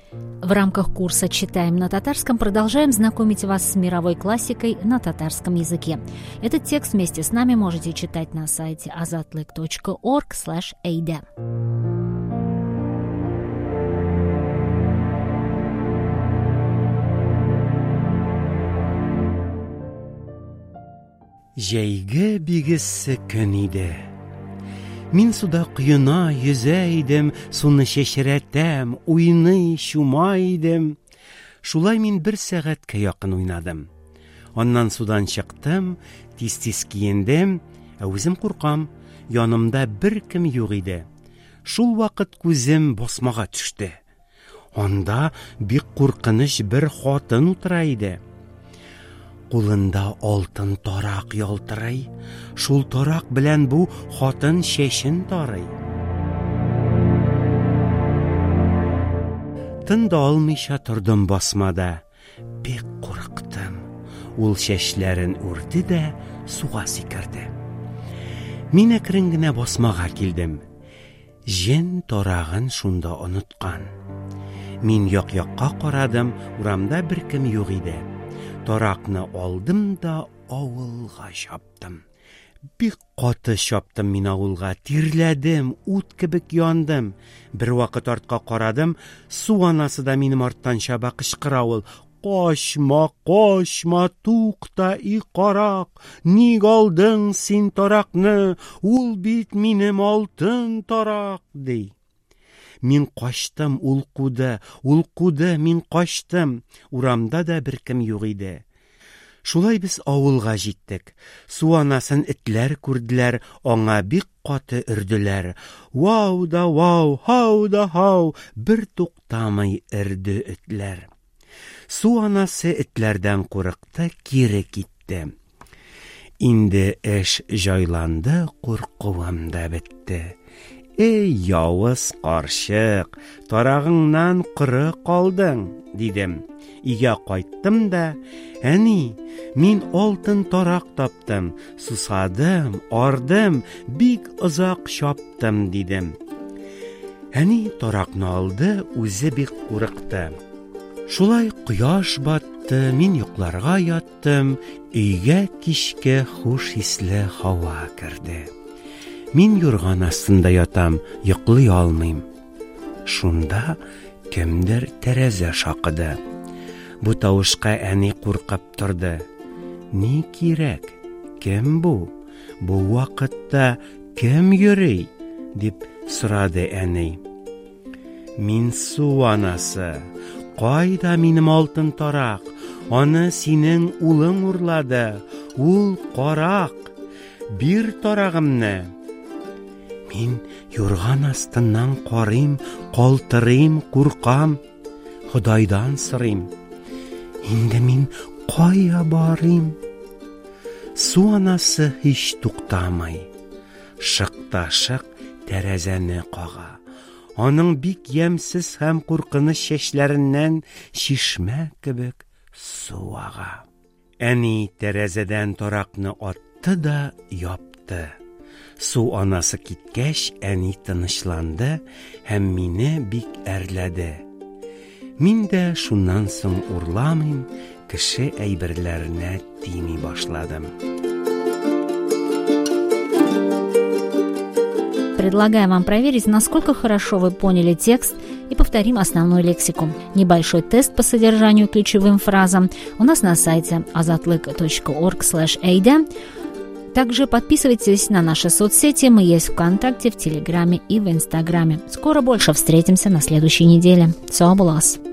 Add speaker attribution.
Speaker 1: В рамках курса «Читаем на татарском» продолжаем знакомить вас с мировой классикой на татарском языке. Этот текст вместе с нами можете читать на сайте azatlyk.org/ayda.
Speaker 2: Җәйге бигессе көн иде. Мин суда коена йөзә идем, суны чәчрәтәм, уйный, чумай идем. Шулай мин 1 сәгатькә якын уйнадым. Аннан судан чыктым, тиз-тиз киендем, үзем куркам, янымда беркем юк иде. Шул вакыт күзем басмага төште. Анда бик куркыныч бер хатын утыра иде. Кулында алтын тарак ялтырый. Шул тарак белән бу хатын чәчен тарый. Тында алмыйча тордым басмада. Бик курыктым. Ул чәчләрен үрде дә суга сикерде. Мин әкрен генә басмага килдем. Җен тарагын шунда оныткан. Мин як-якка карадым, урамда беркем юк иде. Таракны алдым да авылга чаптым. Бик каты чаптым мин авылга, тирләдем, ут кебек яндым. Бер вакыт артка карадым, су анасы да минем арттан чаба, кычкыра ул: "Качма, качма, тукта, и карак, ник алдың син таракны? Ул бит минем алтын тарак", ди. Мин качтым, ул куды, мин качтым. Урамда да беркем юк иде. Шулай без авылга җиттек. Су анасын этләр күрделәр, аңа бик каты өрделәр. Вау да вау, хау да хау, бер туктамый өрде этләр. Су анасы этләрдән курыкты, кире китте. Инде эш җайланды, куркуым да бетте. "Эй, явыз карчык, тарагыңнан кыры калдың", дидем. Өйгә кайттым да, "Әни, мин алтын тарак таптым, сусадым, ардым, бик озак чаптым", дидем. Әни таракны алды, үзе бик курыкты. Шулай кояш батты, мин йокларга яттым, өйгә кичкә хуш исле һава керде. Мин юрган астында ятам, йоклый алмыйм. Шунда кемдер тәрәзә шакыды. Бу тавышка әни куркып торды. "Ни кирәк? Кем бу? Бу вакытта кем йөри?" дип сорады әни. "Мин су анасы. Кайда минем алтын тарак? Аны синең улың урлады. Ул карак. Бир тарагымны." Мин юрган астыннан карыйм, калтырыйм, куркам. Худайдан сорыйм: "Инде мин кая барыйм?" Су анасы һич туктамый. Шык-та-шык тәрәзәне кага. Аның бик ямьсез һәм куркыныч чәчләреннән чишмә кебек су ага. Әни тәрәзәдән таракны атты да япты. Су анасы киткәч, әни тынычланды һәм мине бик әрләде. Мин дә шуннан соң урламыйм, кеше әйберләренә тими башладым.
Speaker 1: Предлагаем вам проверить, насколько хорошо вы поняли текст, и повторим основную лексику. Небольшой тест по содержанию и ключевым фразам у нас на сайте azatlyk.org/ayda. Также подписывайтесь на наши соцсети. Мы есть в ВКонтакте, в Телеграме и в Инстаграме. Скоро больше встретимся на следующей неделе. Сау булас!